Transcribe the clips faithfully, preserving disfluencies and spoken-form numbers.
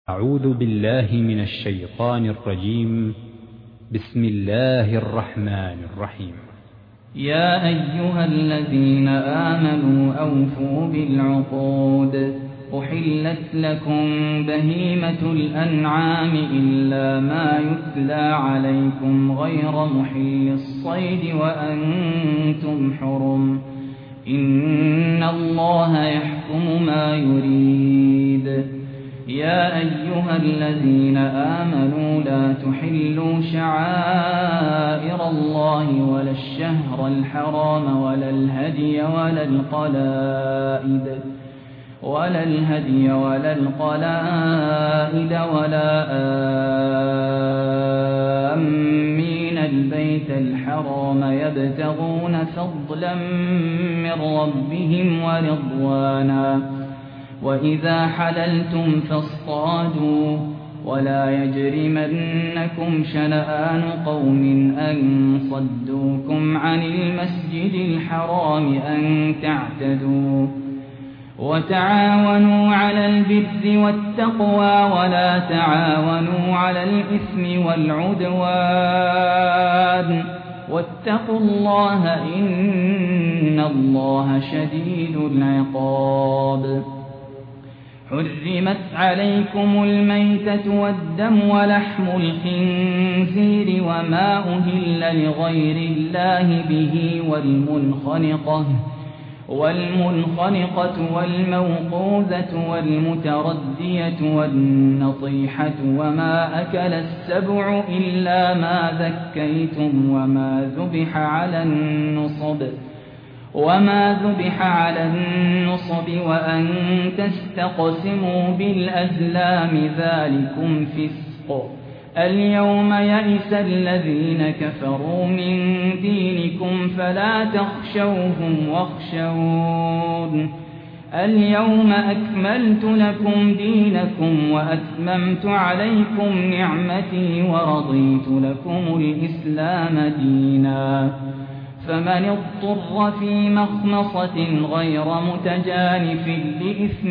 أعوذ بالله من الشيطان الرجيم. بسم الله الرحمن الرحيم. يا أيها الذين آمنوا أوفوا بالعقود. أحلت لكم بهيمة الأنعام إلا ما يتلى عليكم غير محل الصيد وأنتم حرم. إن الله يحكم ما يريد. يا أيها الذين آمنوا لا تحلوا شعائر الله ولا الشهر الحرام ولا الهدي ولا القلائد ولا الهدي ولا القلائد ولا آمين البيت الحرام يبتغون فضلا من ربهم ورضوانا. وإذا حللتم فاصطادوا ولا يجرمنكم شنآن قوم أن صدوكم عن المسجد الحرام أن تعتدوا. وتعاونوا على البر والتقوى ولا تعاونوا على الإثم والعدوان واتقوا الله إن الله شديد العقاب. حرمت عليكم الميتة والدم ولحم الخنزير وما أهل لغير الله به والمنخنقة والمنخنقة والموقوذة والمتردية والنطيحة وما أكل السبع إلا ما ذكيتم وما ذبح على النصب وما ذبح على النصب وأن تستقسموا بالأزلام ذلكم فسق. اليوم يئس الذين كفروا من دينكم فلا تخشوهم واخشون. اليوم أكملت لكم دينكم وأتممت عليكم نعمتي ورضيت لكم الإسلام دينا. فمن اضطر في مخمصة غير متجانف لإثم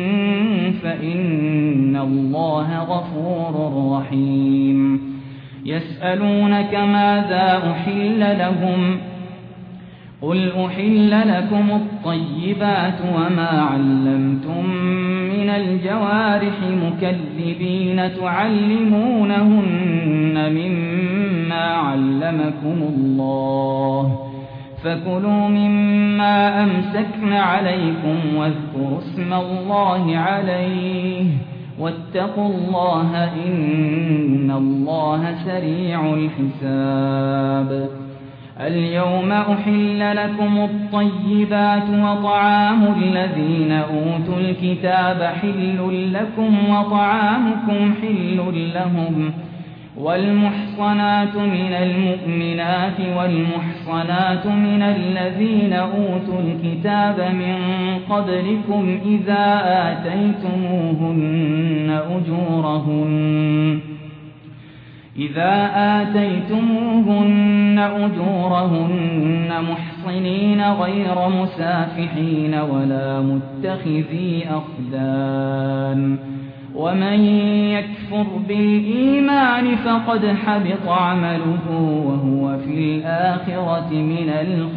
فإن الله غفور رحيم. يسألونك ماذا أحل لهم قل أحل لكم الطيبات وما علمتم من الجوارح مكذبين تعلمونهن مما علمكم الله فكلوا مما أمسكن عليكم واذكروا اسم الله عليه واتقوا الله إن الله سريع الحساب. اليوم أحل لكم الطيبات وطعام الذين أوتوا الكتاب حل لكم وطعامكم حل لهم. والمحصنات من المؤمنات والمحصنات من الذين أوتوا الكتاب من قبلكم إذا آتيتموهن أجورهن إذا آتيتموهن أجورهن محصنين غير مسافحين ولا متخذي أخدان. ومن يكفر بالإيمان فقد حبط عمله وهو في الآخرة من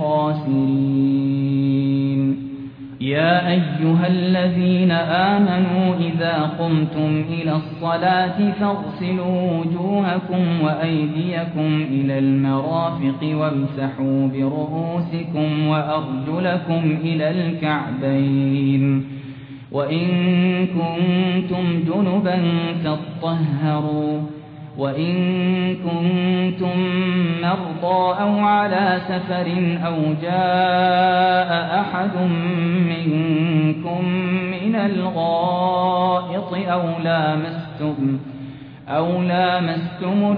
الخاسرين. يا أيها الذين آمنوا إذا قمتم إلى الصلاة فاغسلوا وجوهكم وأيديكم إلى المرافق وامسحوا برؤوسكم وأرجلكم إلى الكعبين. وإن كنتم جنبا فاطهروا وإن كنتم مرضى أو على سفر أو جاء أحد منكم من الغائط أو لامستم أو لامستم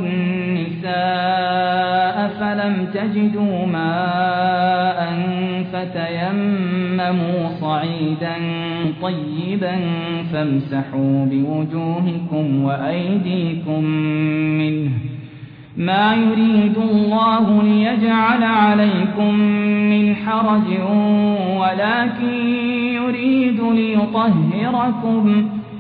النساء فلم تجدوا ماء فتيمموا صعيدا طيبا فامسحوا بوجوهكم وأيديكم منه ما يريد الله ليجعل عليكم من حرج ولكن يريد ليطهركم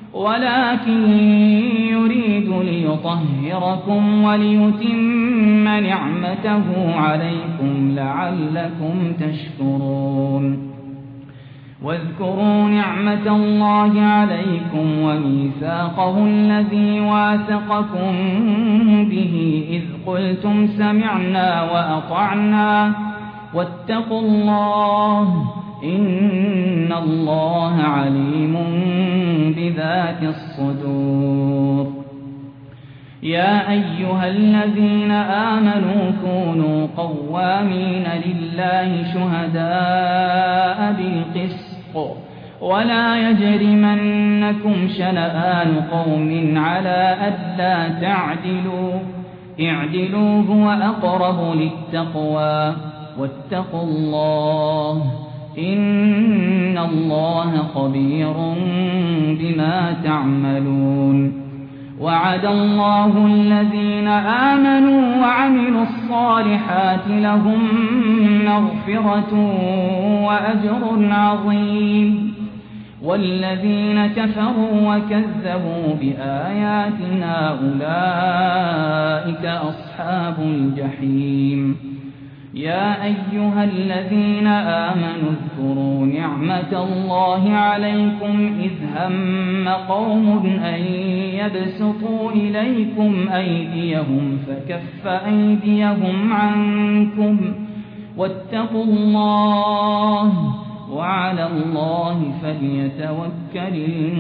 ولكن يريد ليطهركم وليتم نعمته عليكم لعلكم تشكرون واذكروا نعمة الله عليكم وميثاقه الذي واثقكم به إذ قلتم سمعنا وأطعنا واتقوا الله إن الله عليم بذات الصدور يا أيها الذين آمنوا كونوا قوامين لله شهداء بالقسط ولا يجرمنكم شنآن قوم على ألا تعدلوا اعدلوا هو أقرب للتقوى واتقوا الله إن الله خبير بما تعملون وعد الله الذين آمنوا وعملوا الصالحات لهم مغفرة وأجر عظيم والذين كفروا وكذبوا بآياتنا أولئك أصحاب الجحيم يا أيها الذين آمنوا اذكروا نعمة الله عليكم إذ هم قوم أن يبسطوا إليكم أيديهم فكف أيديهم عنكم واتقوا الله وعلى الله فليتوكل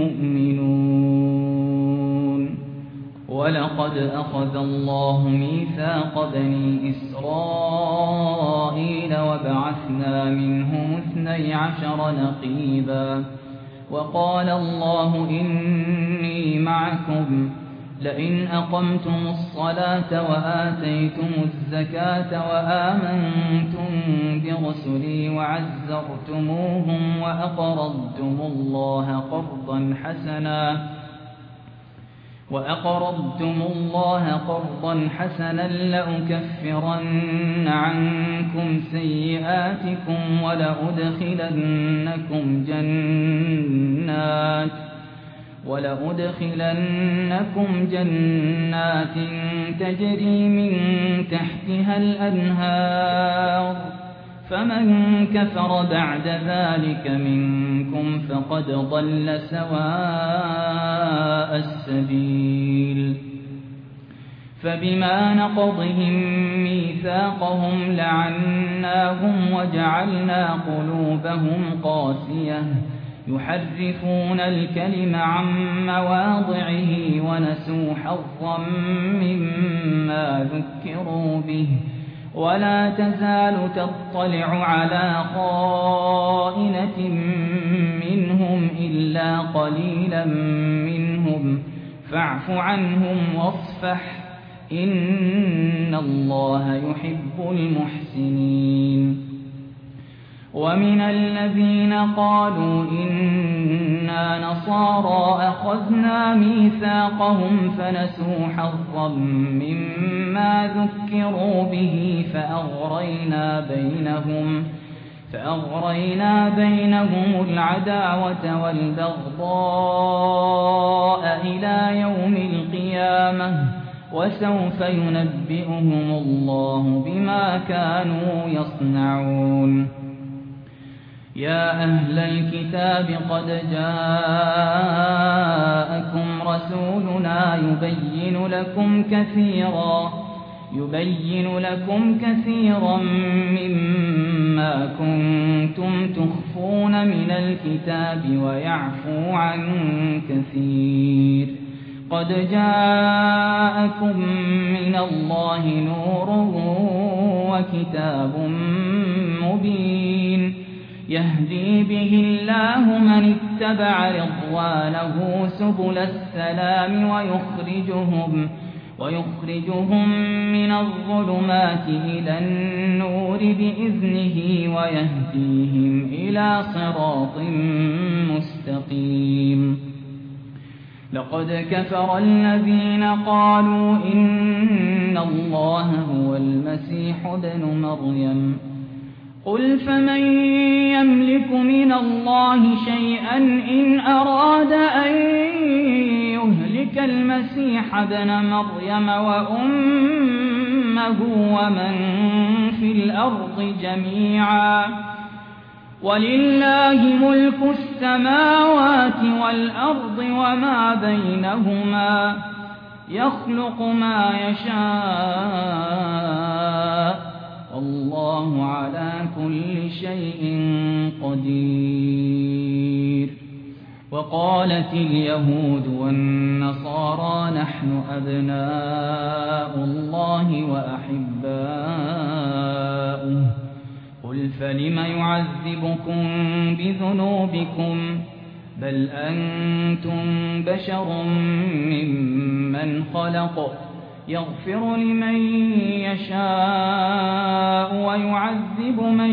المؤمنون ولقد أخذ الله ميثاق بني إسرائيل وبعثنا منهم اثني عشر نقيبا وقال الله إني معكم لئن أقمتم الصلاة وآتيتم الزكاة وآمنتم برسلي وعزرتموهم وأقرضتم الله قرضا حسنا وأقرضتم الله قرضا حسنا لأكفرن عنكم سيئاتكم ولأدخلنكم جنات ولأدخلنكم جنات تجري من تحتها الأنهار فمن كفر بعد ذلك منكم فقد ضل سواء السبيل فبما نقضهم ميثاقهم لعناهم وجعلنا قلوبهم قاسية يحرفون الكلم عن مواضعه ونسوا حظا مما ذكروا به ولا تزال تطلع على خائنة منهم إلا قليلا منهم فاعف عنهم واصفح إن الله يحب المحسنين ومن الذين قالوا إنا نصارى أخذنا ميثاقهم فنسوا حظا مما ذكروا به فأغرينا بينهم فأغرينا بينهم العداوة والبغضاء إلى يوم القيامة وسوف ينبئهم الله بما كانوا يصنعون يا أهل الكتاب قد جاءكم رسولنا يبين لكم كثيرا يبين لكم كثيرا مما كنتم تخفون من الكتاب ويعفو عن كثير قد جاءكم من الله نور وكتاب مبين يهدي به الله من اتبع رضوانه سبل السلام ويخرجهم ويخرجهم من الظلمات إلى النور بإذنه ويهديهم إلى صراط مستقيم لقد كفر الذين قالوا إن الله هو المسيح ابن مريم قل فمن يملك من الله شيئا إن أراد أن يخزك المسيح ابن مريم وأمه ومن في الأرض جميعا ولله ملك السماوات والأرض وما بينهما يخلق ما يشاء والله على كل شيء قدير. وقالت اليهود والنصارى نحن أبناء الله وأحباؤه قل فلم يعذبكم بذنوبكم بل أنتم بشر ممن خلق يغفر لمن يشاء ويعذب من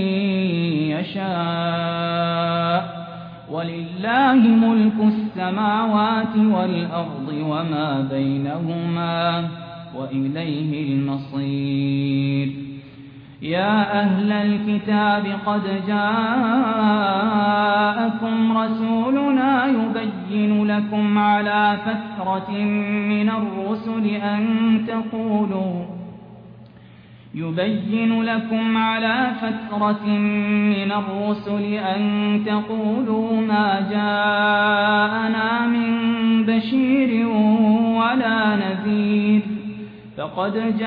يشاء ولله ملك السماوات والأرض وما بينهما وإليه المصير. يا أهل الكتاب قد جاءكم رسولنا يبين لكم على فترة من الرسل أن تقولوا يبين لكم على فترة من الرسل أن تقولوا ما جاءنا من بشير ولا نذير فقد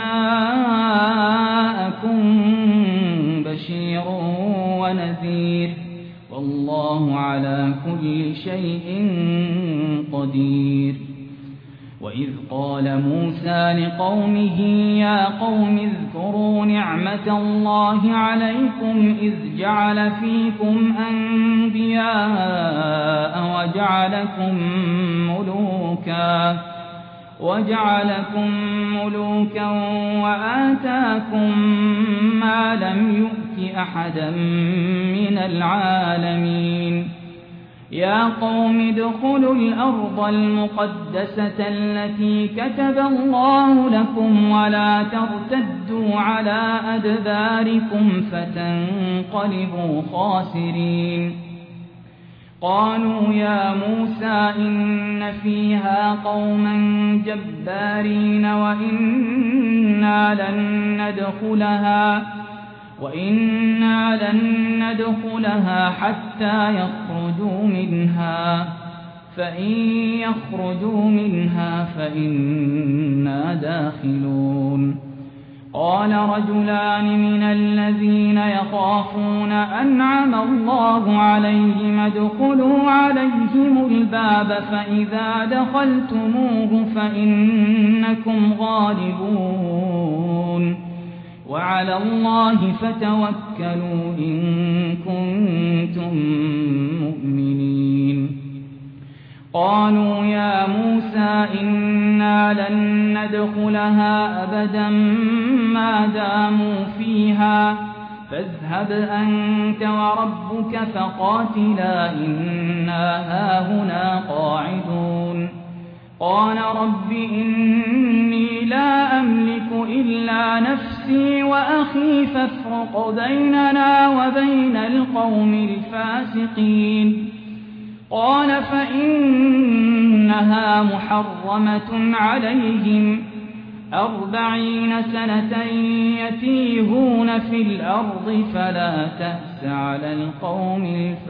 جاءكم بشير ونذير والله على كل شيء قدير. وإذ قال موسى لقومه يا قوم اذكروا نعمة الله عليكم إذ جعل فيكم أنبياء وجعلكم ملوكا وجعلكم ملوكا وآتاكم ما لم يؤت أحدا من العالمين. يا قوم ادخلوا الأرض المقدسة التي كتب الله لكم ولا ترتدوا على أدباركم فتنقلبوا خاسرين. قالوا يا موسى إن فيها قوما جبارين وإنا لن ندخلها وإنا لن ندخلها حتى يخرجوا منها فإن يخرجوا منها فإنا داخلون. قال رجلان من الذين يخافون أنعم الله عليهم ادخلوا عليهم الباب فإذا دخلتموه فإنكم غالبون وعلى الله فتوكلوا إن كنتم مؤمنين. قالوا يا موسى إنا لن ندخلها أبدا ما داموا فيها فاذهب أنت وربك فقاتلا إنا هاهنا قاعدون. قال رب إني لا أملك إلا نفسي وأخي فافرق بيننا وبين القوم الفاسقين. قال فإنها محرمة عليهم أربعين سنة يتيهون في الأرض فلا تأس على القوم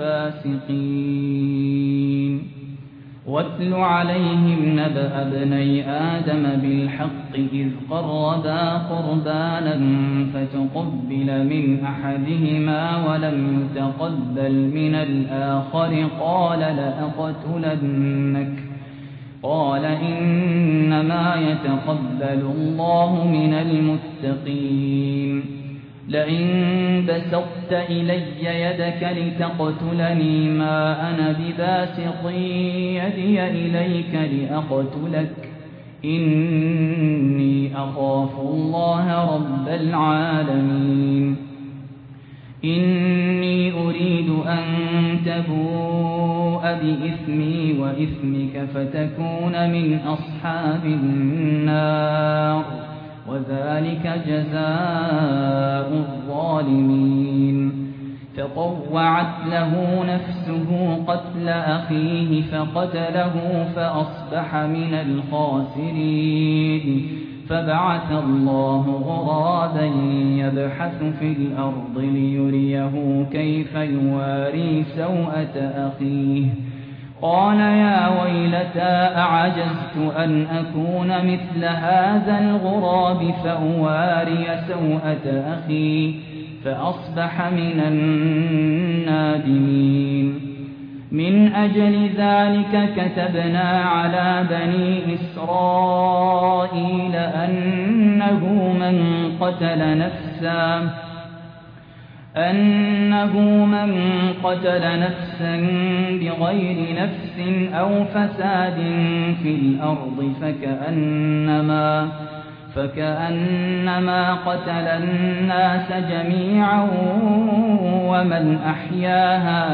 الفاسقين. واتل عليهم نبأ ابني آدم بالحق إذ قربا قربانا فتقبل من أحدهما ولم يتقبل من الآخر قال لأقتلنك قال إنما يتقبل الله من المتقين. لئن بسطت إلي يدك لتقتلني ما أنا بباسط يدي إليك لأقتلك إني أخاف الله رب العالمين. إني أريد أن تبوء بإثمي وإثمك فتكون من أصحاب النار وذلك جزاء الظالمين. فطوعت له نفسه قتل أخيه فقتله فأصبح من الخاسرين فبعث الله غرابا يبحث في الأرض ليريه كيف يواري سوءة أخيه قال يا ويلتى أعجزت أن أكون مثل هذا الغراب فأواري سوءة أخي فأصبح من النادمين من أجل ذلك كتبنا على بني إسرائيل أنه من قتل نفسا أنه من قتل نفسا بغير نفس أو فساد في الأرض فكأنما فكأنما قتل الناس جميعا ومن أحياها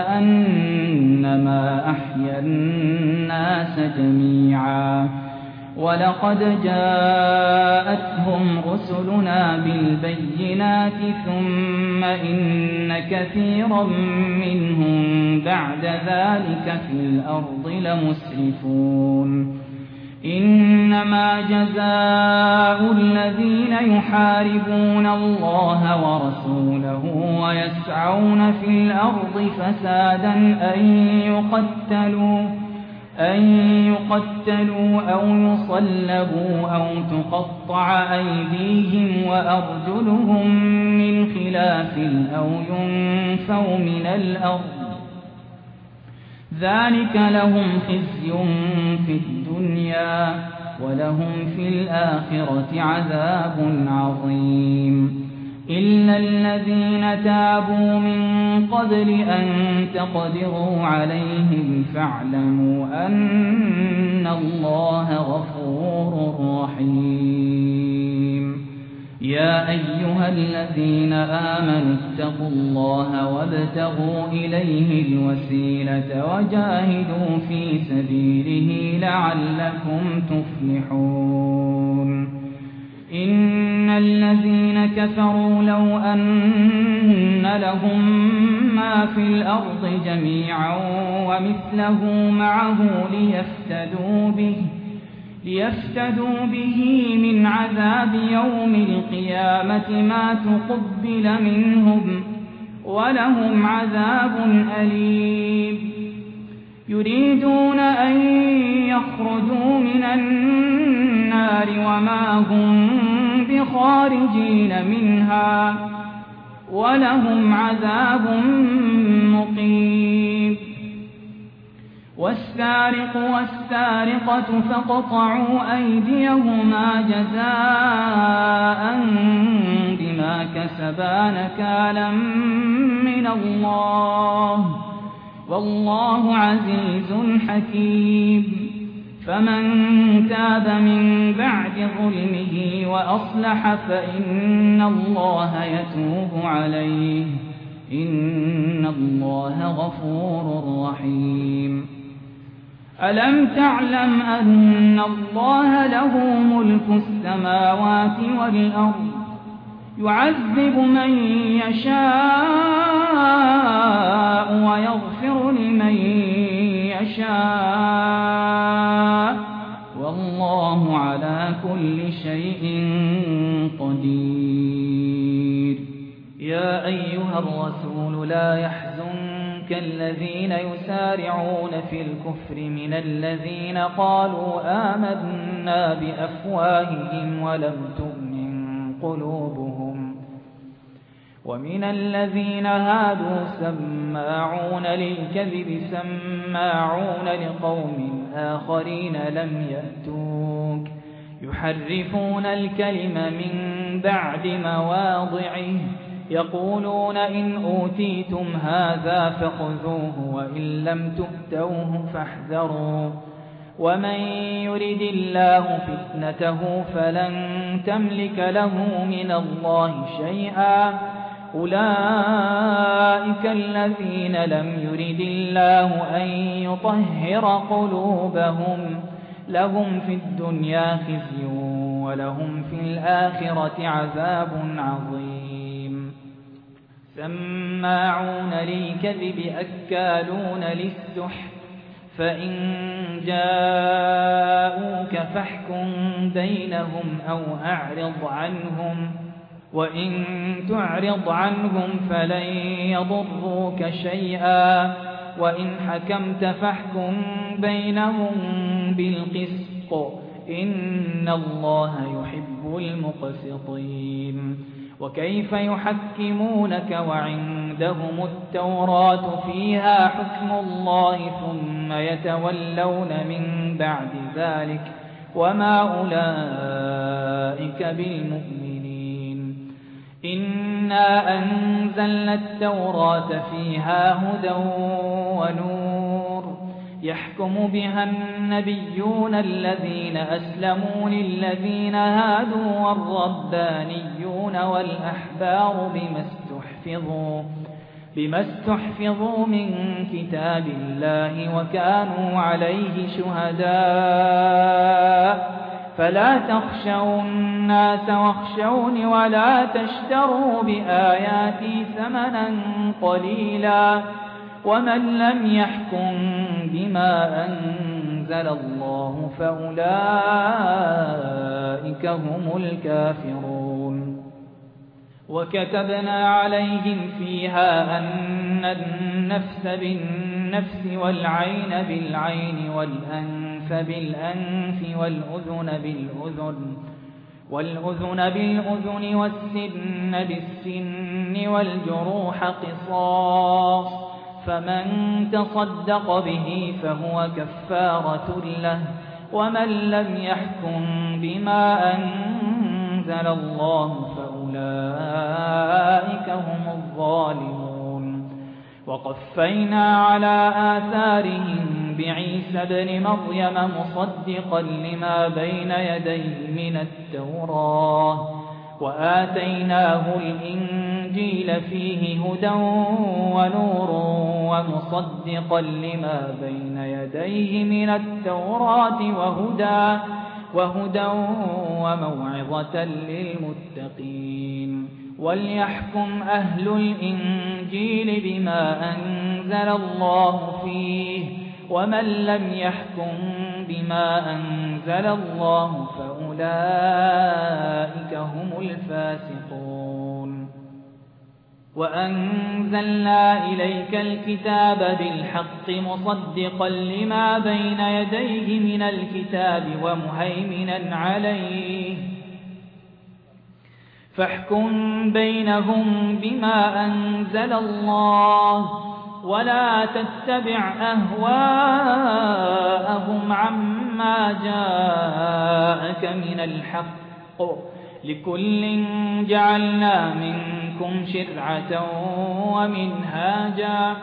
فكأنما أحيا الناس جميعا ولقد جاءتهم رسلنا بالبينات ثم إن كثيرا منهم بعد ذلك في الأرض لمسرفون إنما جزاء الذين يحاربون الله ورسوله ويسعون في الأرض فسادا أن يقتلوا أن يقتلوا أو يصلبوا أو تقطع أيديهم وأرجلهم من خلاف أو ينفوا من الأرض ذلك لهم خزي في الدنيا ولهم في الآخرة عذاب عظيم إلا الذين تابوا من قبل أن تقدروا عليهم فاعلموا أن الله غفور رحيم يا أيها الذين آمنوا اتقوا الله وابتغوا إليه الوسيلة وجاهدوا في سبيله لعلكم تفلحون إن الذين كفروا لو أن لهم ما في الأرض جميعا ومثله معه ليفتدوا به ليفتدوا به من عذاب يوم القيامة ما تقبل منهم ولهم عذاب أليم يريدون أن يخرجوا من النار وما هم بخارجين منها ولهم عذاب مقيم والسارق والسارقة فاقطعوا أيديهما جزاء بما كسبا نكالا من الله والله عزيز حكيم فمن تاب من بعد ظلمه وأصلح فإن الله يتوب عليه إن الله غفور رحيم ألم تعلم أن الله له ملك السماوات والأرض يعذب من يشاء ويغفر لمن يشاء والله على كل شيء قدير يا أيها الرسول لا يحزنك الذين يسارعون في الكفر من الذين قالوا آمنا بأفواههم ولم تؤمن قلوبهم ومن الذين هادوا سماعون للكذب سماعون لقوم آخرين لم يأتوك يحرفون الكلم من بعد مواضعه يقولون إن أوتيتم هذا فخذوه وإن لم تؤتوه فاحذروا ومن يرد الله فتنته فلن تملك له من الله شيئا أولئك الذين لم يرد الله أن يطهر قلوبهم لهم في الدنيا خزي ولهم في الآخرة عذاب عظيم سماعون للكذب أكالون للسحت فإن جاءوك فاحكم بينهم أو أعرض عنهم وإن تعرض عنهم فلن يضروك شيئا وإن حكمت فاحكم بينهم بالقسط إن الله يحب المقسطين وكيف يحكمونك وعندهم التوراة فيها حكم الله ثم يتولون من بعد ذلك وما أولئك بالمؤمنين إنا أنزلنا التوراة فيها هدى ونور يحكم بها النبيون الذين أسلموا للذين هادوا والربانيون والأحبار بما استحفظوا بما استحفظوا من كتاب الله وكانوا عليه شهداء فلا تخشوا الناس واخشوني ولا تشتروا بآياتي ثمنا قليلا ومن لم يحكم بما أنزل الله فأولئك هم الكافرون وكتبنا عليهم فيها أن النفس بالنفس والعين بالعين والأنف بالأنف والأذن بالأذن والأذن بالأذن والسن بالسن والجروح قصاص فمن تصدق به فهو كفارة له ومن لم يحكم بما أنزل الله فأولئك هم الظالمون وقفينا على آثارهم بعيسى ابن مريم مصدقا لما بين يديه من التوراة وآتيناه الإنجيل فيه هدى ونور ومصدقا لما بين يديه من التوراة وهدى وهدى وموعظة للمتقين وليحكم أهل الإنجيل بما أنزل الله فيه ومن لم يحكم بما أنزل الله فأولئك هم الفاسقون وأنزلنا إليك الكتاب بالحق مصدقا لما بين يديه من الكتاب ومهيمنا عليه فاحكم بينهم بما أنزل الله ولا تتبع أهواءهم عما جاءك من الحق لكل جعلنا منكم شرعة ومنهاجا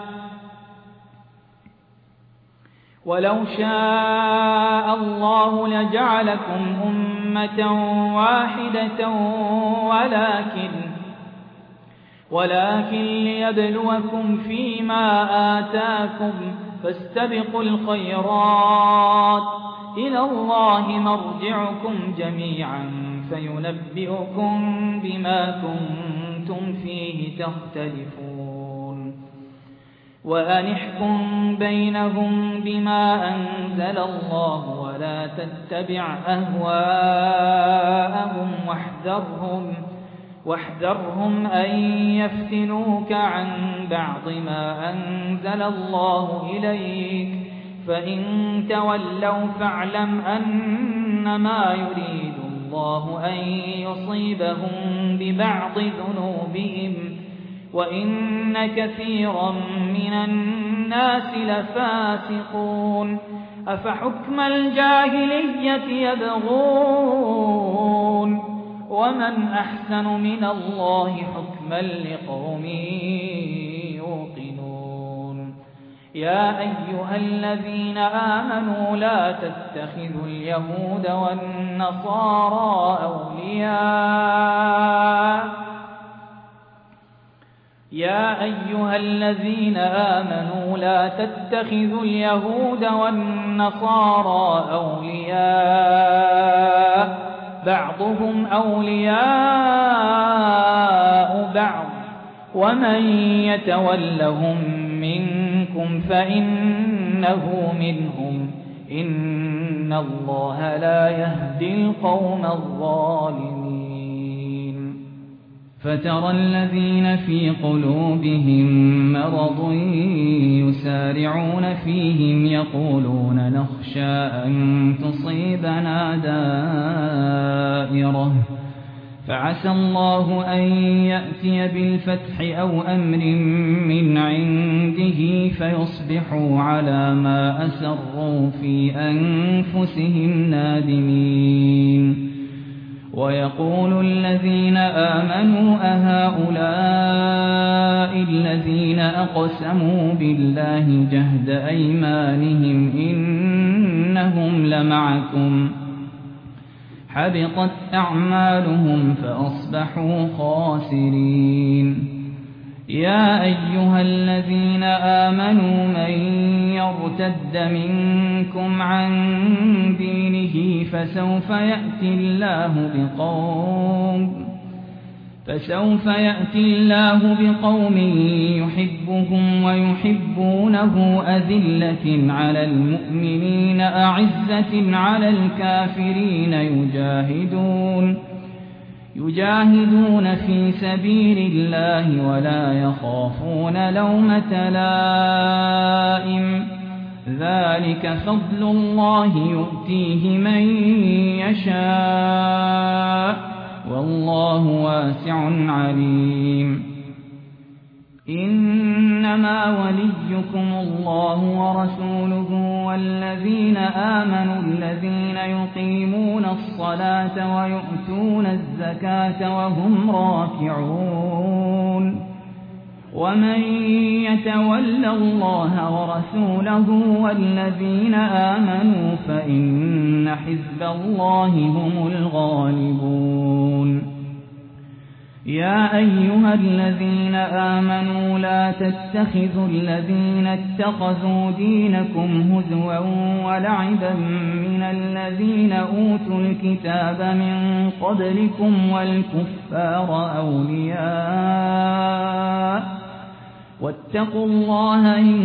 ولو شاء الله لجعلكم أمة واحدة ولكن ولكن ليبلوكم فيما آتاكم فاستبقوا الخيرات إلى الله مرجعكم جميعا فينبئكم بما كنتم فيه تختلفون وأن احكم بينهم بما أنزل الله ولا تتبع أهواءهم واحذرهم واحذرهم أن يفتنوك عن بعض ما أنزل الله إليك فإن تولوا فاعلم أنما يريد الله أن يصيبهم ببعض ذنوبهم وإن كثيرا من الناس لفاسقون أفحكم الجاهلية يبغون ومن أحسن من الله حكما لقوم يوقنون يا أيها الذين آمنوا لا تتخذوا اليهود والنصارى أولياء يا أيها الذين آمنوا لا تتخذوا اليهود والنصارى أولياء بعضهم أولياء بعض ومن يتولهم منكم فإنه منهم إن الله لا يهدي القوم الظالمين فترى الذين في قلوبهم مرض يسارعون فيهم يقولون نخشى أن تصيبنا دائرة فعسى الله أن يأتي بالفتح أو أمر من عنده فيصبحوا على ما أسروا في أنفسهم نادمين ويقول الذين آمنوا أهؤلاء الذين أقسموا بالله جهد أيمانهم إنهم لمعكم حبطت أعمالهم فأصبحوا خاسرين يا أيها الذين آمنوا من يرتد منكم عن دينه فسوف يأتي الله بقوم فسوف يأتي الله بقوم يحبهم ويحبونه أذلة على المؤمنين أعزة على الكافرين يجاهدون يجاهدون في سبيل الله ولا يخافون لومة لائم ذلك فضل الله يؤتيه من يشاء والله واسع عليم إنما وليكم الله ورسوله والذين آمنوا الذين يقيمون الصلاة ويؤتون الزكاة وهم راكعون ومن يتول الله ورسوله والذين آمنوا فإن حزب الله هم الغالبون يا أيها الذين آمنوا لا تتخذوا الذين اتخذوا دينكم هزوا ولعبا من الذين أوتوا الكتاب من قبلكم والكفار أولياء واتقوا الله إن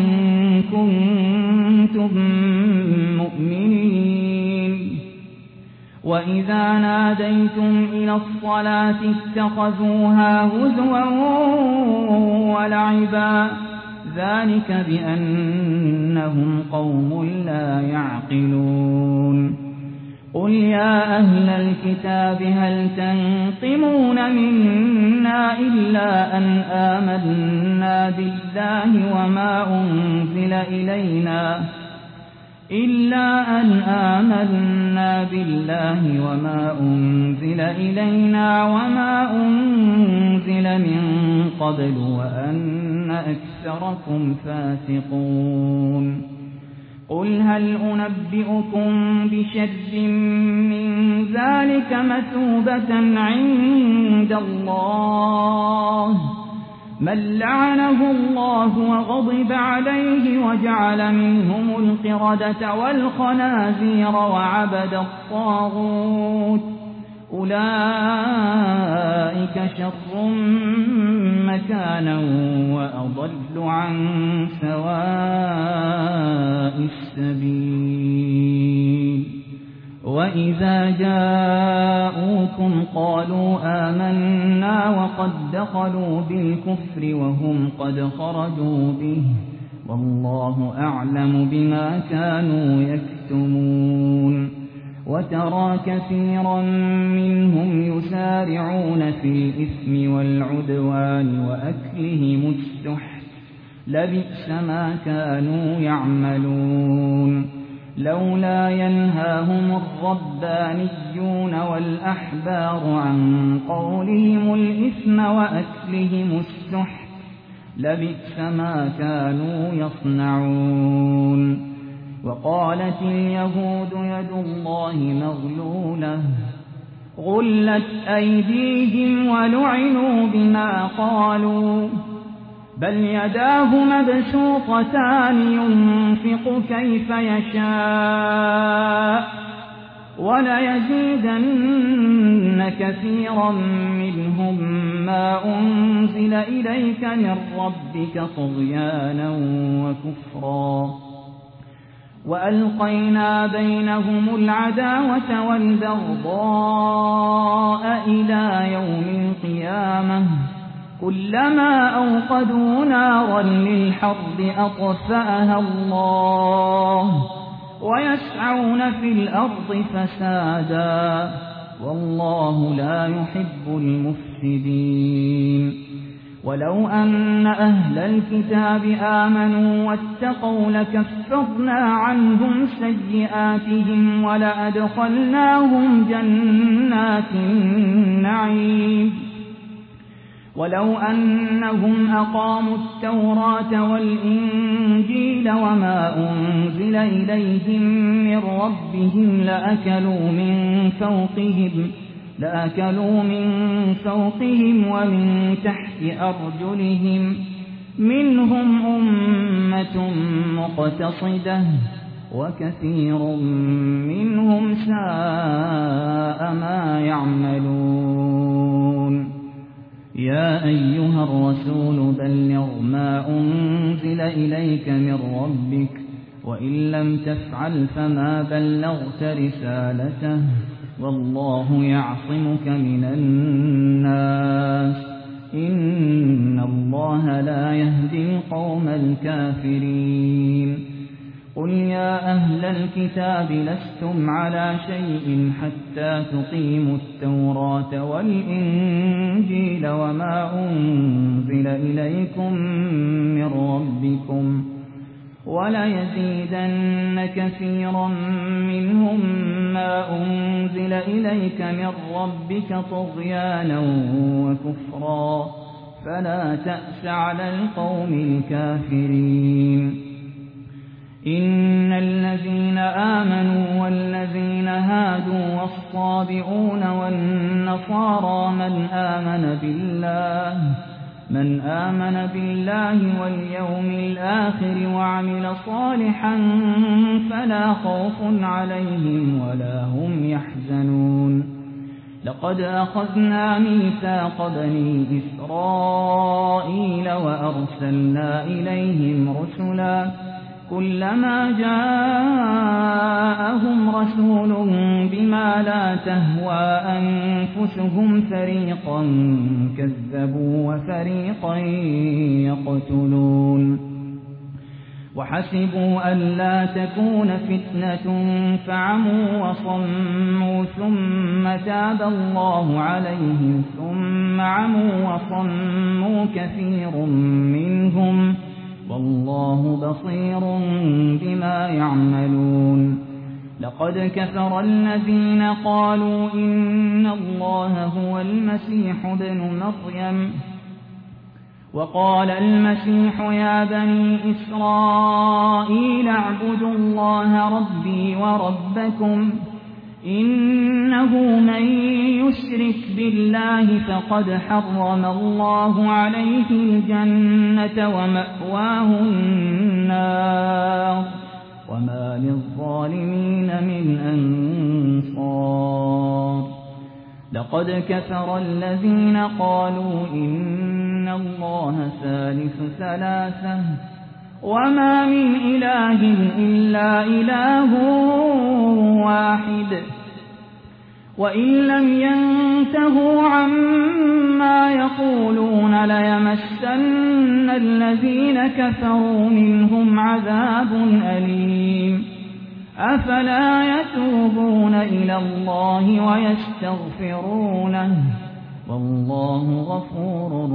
كنتم مؤمنين وإذا ناديتم إلى الصلاة اتخذوها هزوا ولعبا ذلك بأنهم قوم لا يعقلون قل يا أهل الكتاب هل تنقمون منا إلا أن آمنا بالله وما أنزل إلينا إلا أن آمنا بالله وما أنزل إلينا وما أنزل من قبل وأن أكثركم فاسقون قل هل أنبئكم بشر من ذلك مثوبة عند الله من لعنه الله وغضب عليه وجعل منهم القردة والخنازير وعبد الطاغوت أولئك شر مكانا وأضل عن سواء السبيل وإذا جاءوكم قالوا آمنا وقد دخلوا بالكفر وهم قد خرجوا به والله أعلم بما كانوا يكتمون وترى كثيرا منهم يسارعون في الإثم والعدوان وأكلهم السحت لبئس ما كانوا يعملون لولا ينهاهم الربانيون والأحبار عن قولهم الإثم وأكلهم السحت لبئس ما كانوا يصنعون وقالت اليهود يد الله مغلولة غلت أيديهم ولعنوا بما قالوا بل يداه مبسوطتان ينفق كيف يشاء وليزيدن كثيرا منهم ما أنزل إليك من ربك طغيانا وكفرا وألقينا بينهم العداوة والبغضاء إلى يوم القيامة كلما أوقدوا نارا للحرب أطفأها الله ويسعون في الأرض فسادا والله لا يحب المفسدين ولو أن أهل الكتاب آمنوا واتقوا لكفرنا عنهم سيئاتهم ولأدخلناهم جنات النعيم ولو أنهم أقاموا التوراة والإنجيل وما أنزل إليهم من ربهم لأكلوا من فوقهم لأكلوا من فوقهم ومن تحت أرجلهم منهم أمة مقتصدة وكثير منهم ساء ما يعملون يا أيها الرسول بلغ ما أنزل إليك من ربك وإن لم تفعل فما بلغت رسالته والله يعصمك من الناس إن الله لا يهدي القوم الكافرين قل يا أهل الكتاب لستم على شيء حتى تقيموا التوراة والإنجيل وما أنزل إليكم من ربكم وليزيدن كثيرا منهم ما أنزل إليك من ربك طغيانا وكفرا فلا تأس على القوم الكافرين إن الذين آمنوا والذين هادوا والصابئون والنصارى من آمن بالله من آمن بالله واليوم الآخر وعمل صالحا فلا خوف عليهم ولا هم يحزنون لقد أخذنا ميثاق بني إسرائيل وأرسلنا إليهم رسلا كلما جاءهم رسول بما لا تهوى أنفسهم فريقا كذبوا وفريقا يقتلون وحسبوا ألا تكون فتنة فعموا وصموا ثم تاب الله عليهم ثم عموا وصموا كثير منهم والله بصير بما يعملون لقد كفر الذين قالوا إن الله هو المسيح ابن مريم وقال المسيح يا بني إسرائيل اعبدوا الله ربي وربكم إنه من يشرك بالله فقد حرم الله عليه الجنة ومأواه النار وما للظالمين من أنصار لقد كفر الذين قالوا إن الله ثالث ثلاثة وما من إله إلا إله واحد وإن لم ينتهوا عما يقولون ليمسن الذين كفروا منهم عذاب أليم أفلا يتوبون إلى الله ويستغفرونه والله غفور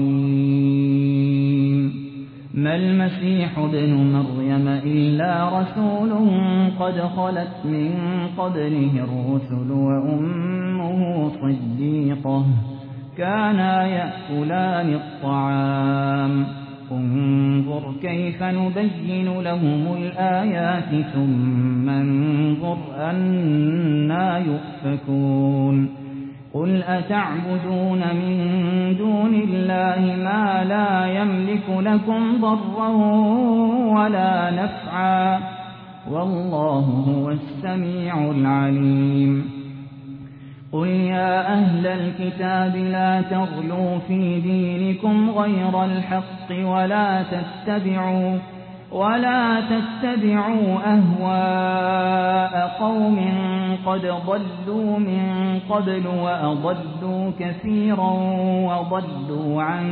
رحيم ما المسيح ابن مريم إلا رسول قد خلت من قبله الرسل وأمه صديقة كانا يأكلان الطعام انظر كيف نبين لهم الآيات ثم انظر أنى يؤفكون قل أتعبدون من دون الله ما لا يملك لكم ضرا ولا نفعا والله هو السميع العليم. قل يا أهل الكتاب لا تغلوا في دينكم غير الحق ولا تتبعوا ولا تتبعوا أهواء قوم قد ضلوا من قبل وأضلوا كثيرا وضلوا عن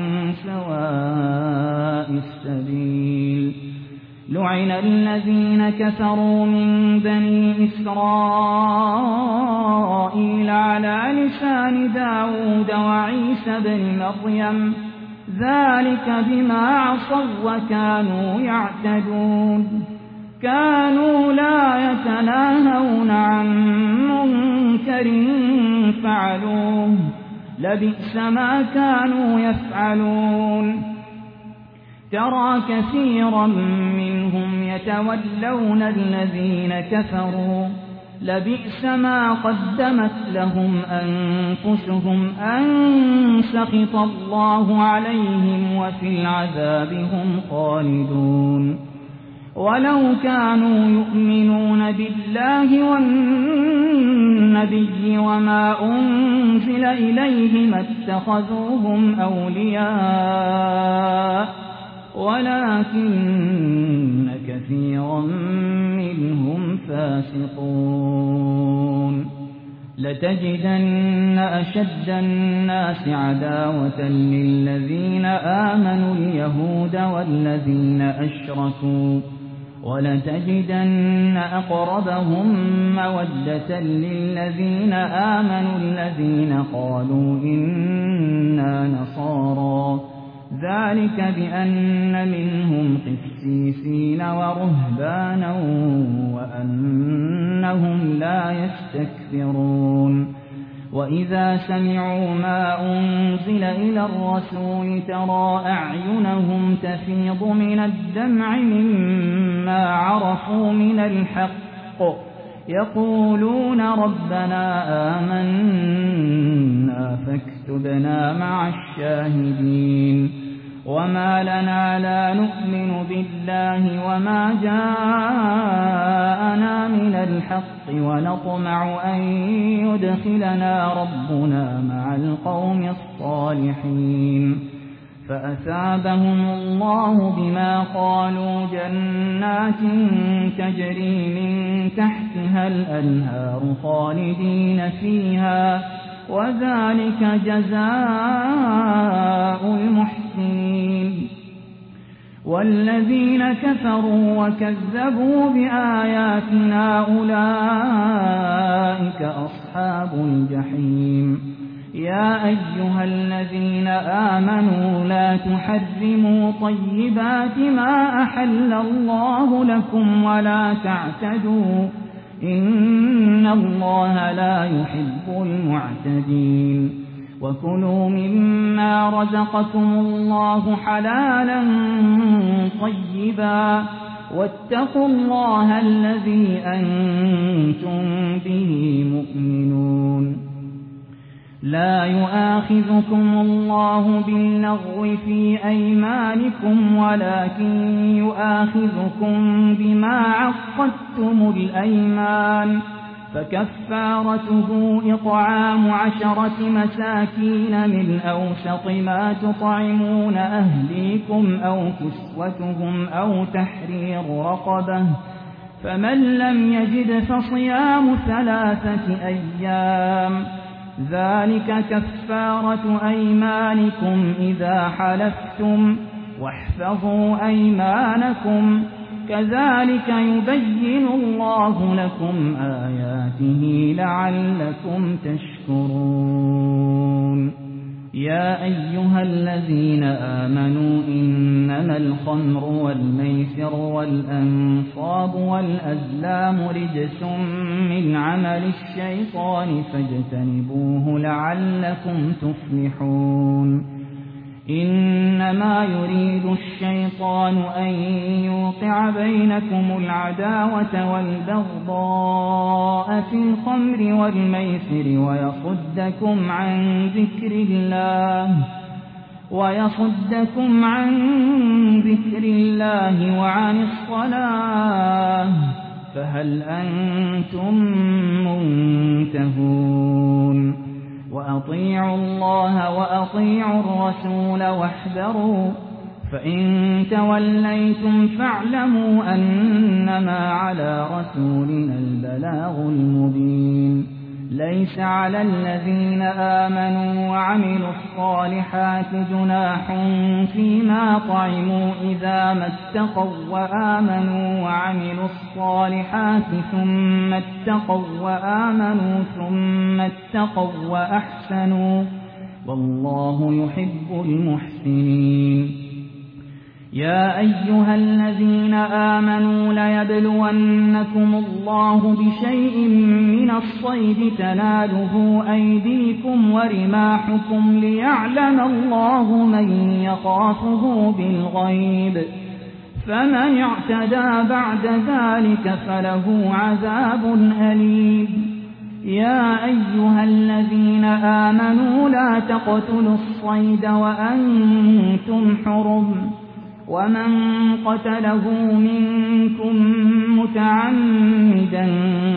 سواء السبيل. لعن الذين كفروا من بني إسرائيل على لسان داود وعيسى بن مريم ذلك بما عصوا وكانوا يعتدون. كانوا لا يتناهون عن منكر فعلوه لبئس ما كانوا يفعلون. ترى كثيرا منهم يتولون الذين كفروا لبئس ما قدمت لهم أنفسهم أن سخط الله عليهم وفي العذاب هم خالدون. ولو كانوا يؤمنون بالله والنبي وما أنزل إليه ما اتخذوهم أولياء ولكن كثيرا منهم فاسقون. لتجدن أشد الناس عداوة للذين آمنوا اليهود والذين أشركوا ولتجدن أقربهم مودة للذين آمنوا الذين قالوا إنا نصارى ذلك بأن منهم قسيسين ورهبانا وأنهم لا يستكبرون. وإذا سمعوا ما أنزل إلى الرسول ترى أعينهم تفيض من الدمع مما عرفوا من الحق يقولون ربنا آمنا فاكتبنا مع الشاهدين. وما لنا لا نؤمن بالله وما جاءنا من الحق ونطمع أن يدخلنا ربنا مع القوم الصالحين. فأثابهم الله بما قالوا جنات تجري من تحتها الأنهار خالدين فيها وذلك جزاء المحسنين. والذين كفروا وكذبوا بآياتنا أولئك أصحاب الجحيم. يا أيها الذين آمنوا لا تحرموا طيبات ما أحل الله لكم ولا تعتدوا إن الله لا يحب المعتدين. وكلوا مما رزقكم الله حلالا طيبا واتقوا الله الذي أنتم به مؤمنون. لا يؤاخذكم الله باللغو في أيمانكم ولكن يؤاخذكم بما عقدتم الأيمان فكفارته إطعام عشرة مساكين من أوسط ما تطعمون أهليكم أو كسوتهم أو تحرير رقبة فمن لم يجد فصيام ثلاثة أيام ذلك كفارة أيمانكم إذا حلفتم واحفظوا أيمانكم كذلك يبين الله لكم آياته لعلكم تشكرون. يا أيها الذين آمنوا إنما الخمر والميسر والأنصاب والأزلام رجس من عمل الشيطان فاجتنبوه لعلكم تفلحون. إنما يريد الشيطان أن يوقع بينكم العداوة والبغضاء في الخمر والميسر ويصدكم عن ذكر الله ويصدكم عن ذكر الله وعن الصلاة فهل أنتم منتهون وأطيعوا الله وأطيعوا الرسول واحذروا فإن توليتم فاعلموا أنما على رسولنا البلاغ المبين ليس على الذين آمنوا وعملوا الصالحات جناح فيما طعموا إذا ما اتقوا وآمنوا وعملوا الصالحات ثم اتقوا وآمنوا ثم اتقوا وأحسنوا والله يحب المحسنين يا أيها الذين آمنوا ليبلونكم الله بشيء من الصيد تناله أيديكم ورماحكم ليعلم الله من يخافه بالغيب فمن اعتدى بعد ذلك فله عذاب أليم يا أيها الذين آمنوا لا تقتلوا الصيد وأنتم حرم ومن قتله منكم متعمدا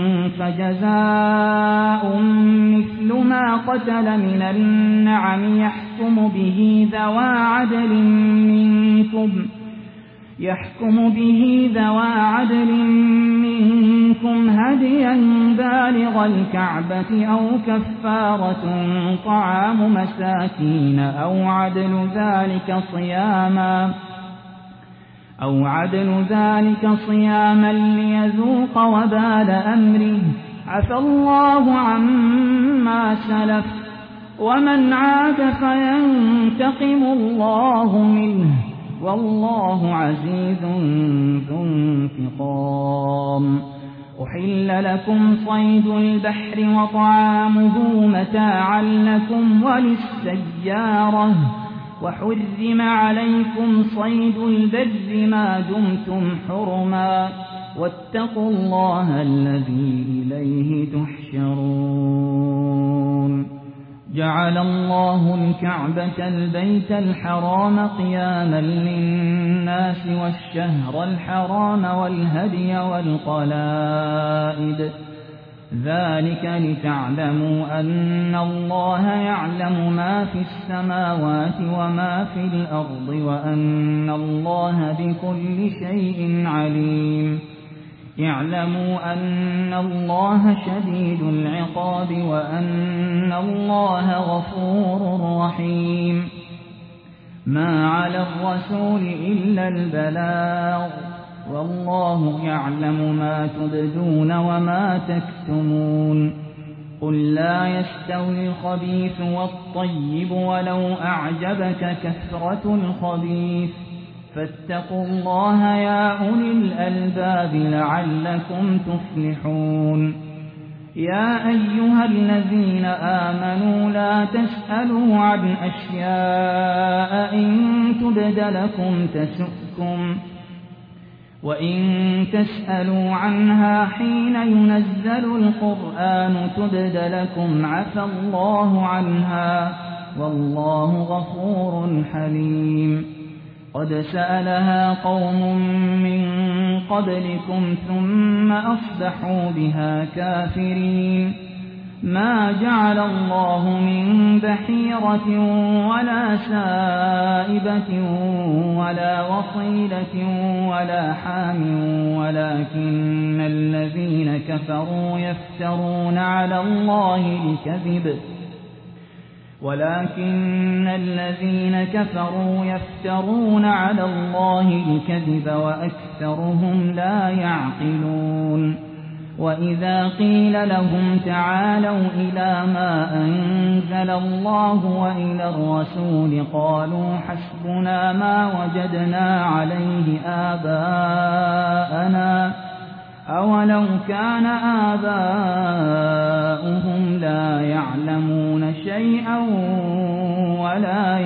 فجزاء مثل ما قتل من النعم يحكم به ذوى عدل منكم يحكم به ذوى عدل منكم هديا بالغ الكعبة أو كفارة طعام مساكين أو عدل ذلك صياما أو عدل ذلك صياما ليذوق وبال أمره عفى الله عما سلف ومن عاد فينتقم الله منه والله عزيز ذو انتقام أحل لكم صيد البحر وطعامه متاعا لكم وللسيارة وحرم عليكم صيد البر ما دمتم حرما واتقوا الله الذي إليه تحشرون جعل الله الكعبة البيت الحرام قياما للناس والشهر الحرام والهدي والقلائد ذلك لتعلموا أن الله يعلم ما في السماوات وما في الأرض وأن الله بكل شيء عليم اعلموا أن الله شديد العقاب وأن الله غفور رحيم ما على الرسول إلا البلاغ والله يعلم ما تبدون وما تكتمون قل لا يستوي الخبيث والطيب ولو أعجبك كثرة الخبيث فاتقوا الله يا أولي الألباب لعلكم تفلحون يا أيها الذين آمنوا لا تسألوا عن أشياء إن تبد لكم تسؤكم وإن تسألوا عنها حين ينزل القرآن تبد لكم عفى الله عنها والله غفور حليم قد سألها قوم من قبلكم ثم أصبحوا بها كافرين ما جعل الله من بحيرة ولا سائبة ولا وصيلة ولا حام ولكن الذين كفروا يفترون على الله الكذب ولكن الذين كفروا يفترون على الله الكذب وأكثرهم لا يعقلون وإذا قيل لهم تعالوا إلى ما أنزل الله وإلى الرسول قالوا حسبنا ما وجدنا عليه آباءنا أولو كان آباؤهم لا يعلمون شيئا ولا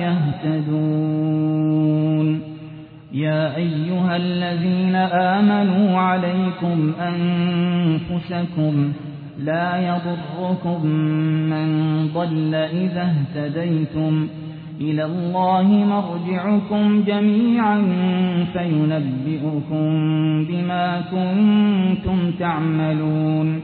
يهتدون يا أيها الذين آمنوا عليكم أنفسكم لا يضركم من ضل إذا اهتديتم إلى الله مرجعكم جميعا فينبئكم بما كنتم تعملون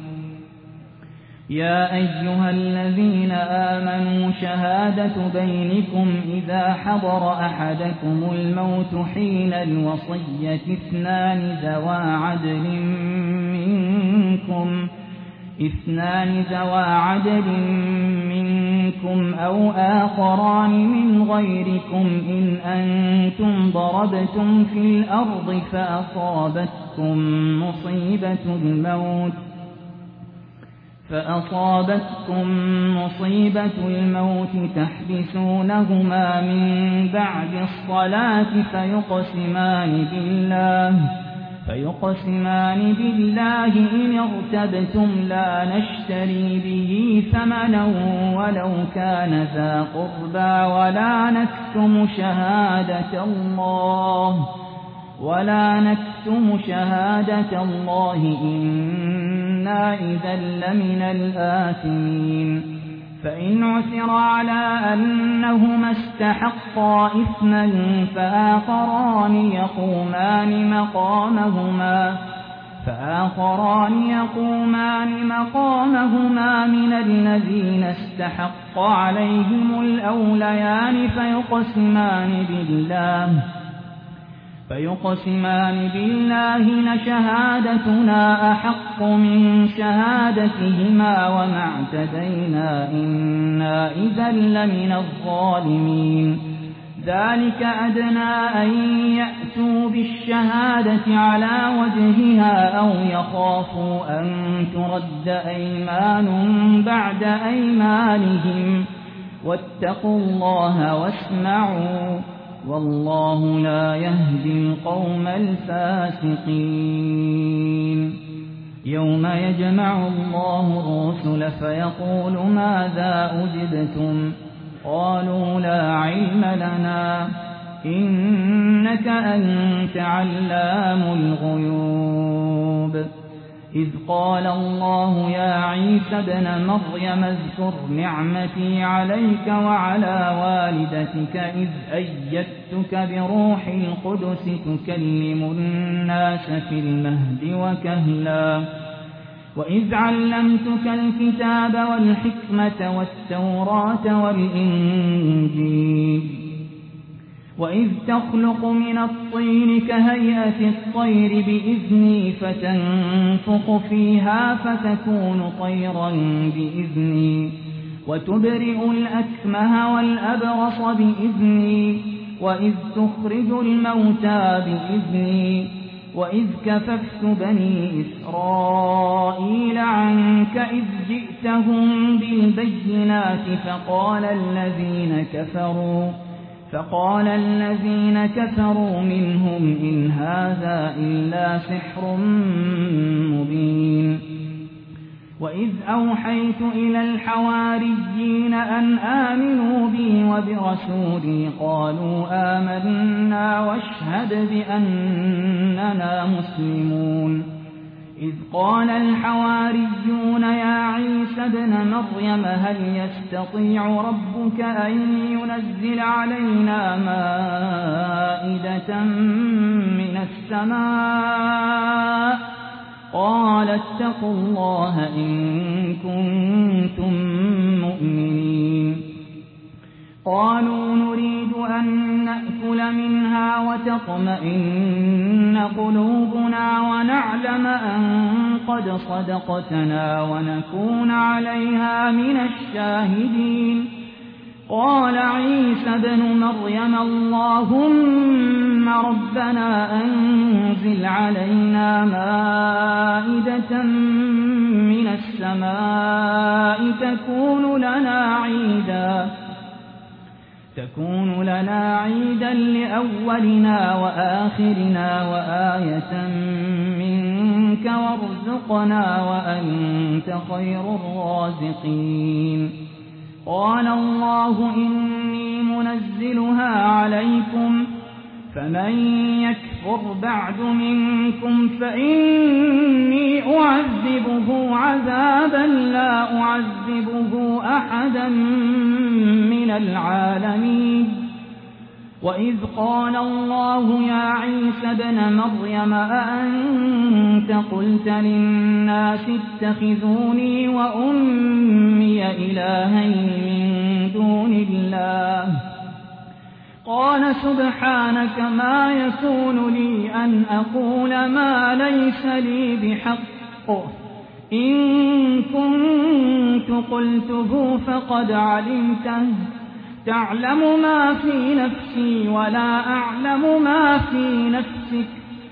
يا أيها الذين آمنوا شهادة بينكم إذا حضر أحدكم الموت حين الوصية اثنان ذوى عدل منكم اثنان ذوى عدل منكم أو آخران من غيركم إن أنتم ضربتم في الأرض فأصابتكم مصيبة الموت فأصابتكم مصيبة الموت تحبسونهما من بعد الصلاة فيقسمان بالله فيقسمان بالله إن ارتبتم لا نشتري به ثمنا ولو كان ذا قربى ولا نكتم شهادة الله ولا نكتم شهادة الله إنا إذا لمن الآثمين فإن عثر على أنهما استحقا إثما فآخران يقومان مقامهما فآخران يقومان مقامهما من الذين استحق عليهم الأوليان فيقسمان بالله فيقسمان بالله لشهادتنا أحق من شهادتهما وما اعتدينا إنا إذا لمن الظالمين ذلك أدنى أن يأتوا بالشهادة على وجهها أو يخافوا أن ترد أيمان بعد أيمانهم واتقوا الله واسمعوا والله لا يهدي القوم الفاسقين يوم يجمع الله الرسل فيقول ماذا أجبتم قالوا لا علم لنا إنك أنت علام الغيوب إذ قال الله يا عيسى ابن مريم اذكر نعمتي عليك وعلى والدتك إذ أيدتك بروح القدس تكلم الناس في المهد وكهلا وإذ علمتك الكتاب والحكمة والتوراة والإنجيل وإذ تخلق من الطين كهيئة الطير بإذني فتنفخ فيها فتكون طيرا بإذني وتبرئ الأكمه والأبرص بإذني وإذ تخرج الموتى بإذني وإذ كففت بني إسرائيل عنك إذ جئتهم بالبينات فقال الذين كفروا فقال الذين كفروا منهم إن هذا إلا سحر مبين وإذ أوحيت إلى الحواريين أن آمنوا بي وبرسولي قالوا آمنا واشهد بأننا مسلمون إذ قال الحواريون يا عيسى ابن مريم هل يستطيع ربك أن ينزل علينا مائدة من السماء قال اتقوا الله إن كنتم مؤمنين قالوا نريد أن نأكل منها وتطمئن قلوبنا ونعلم أن قد صدقتنا ونكون عليها من الشاهدين قال عيسى ابن مريم اللهم ربنا أنزل علينا مائدة من السماء تكون لنا عيدا تكون لنا عيدا لأولنا وآخرنا وآية منك وارزقنا وأنت خير الرازقين قال الله إني منزلها عليكم فمن يكفر بعد منكم فإني أعذبه عذابا لا أعذبه أحدا من من العالمين. وإذ قال الله يا عيسى ابن مريم أأنت قلت للناس اتخذوني وأمي إلهين من دون الله قال سبحانك ما يكون لي أن أقول ما ليس لي بحق إن كنت قلته فقد علمته تعلم ما في نفسي ولا أعلم ما في نفسك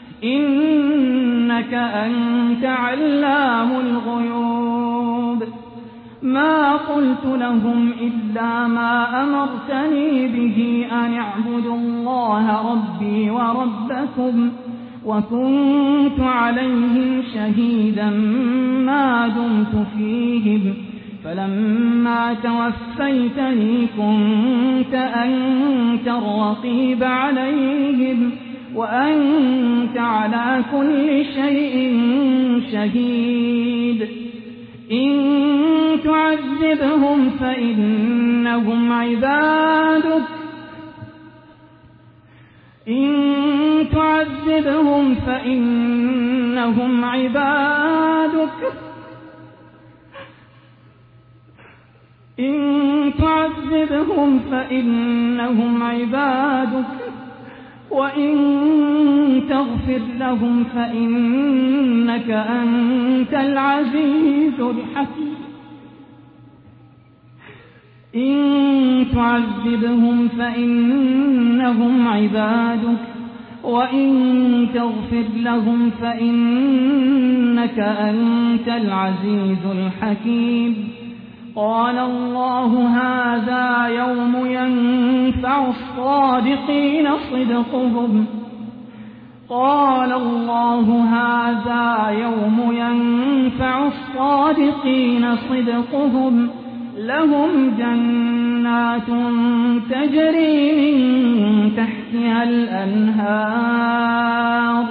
إنك أنت علام الغيوب. ما قلت لهم إلا ما أمرتني به أن اعبدوا الله ربي وربكم وكنت عليهم شهيدا ما دمت فيهم فلما توفيتني كنت أنت الرقيب عليهم وأنت على كل شيء شهيد. إن تعذبهم فإنهم عبادك إن تعذبهم فإنهم عبادك إن تعذبهم فإنهم عبادك وإن تغفر لهم فإنك أنت العزيز الحكيم. إن تعذبهم فإنهم عبادك وإن تغفر لهم فإنك أنت العزيز الحكيم. قال الله هذا يوم ينفع الصادقين صدقهم قال الله هذا يوم ينفع الصادقين صدقهم لهم جنات تجري من تحتها الأنهار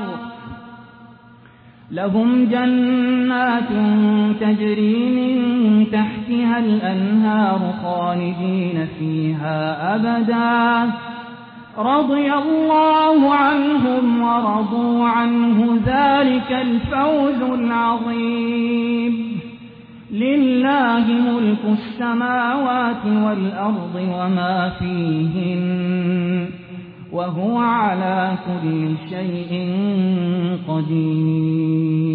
لهم جنات تجري من تحتها الأنهار خالدين فيها أبدا رضي الله عنهم ورضوا عنه ذلك الفوز العظيم. لله ملك السماوات والأرض وما فيهن وهو على كل شيء قدير.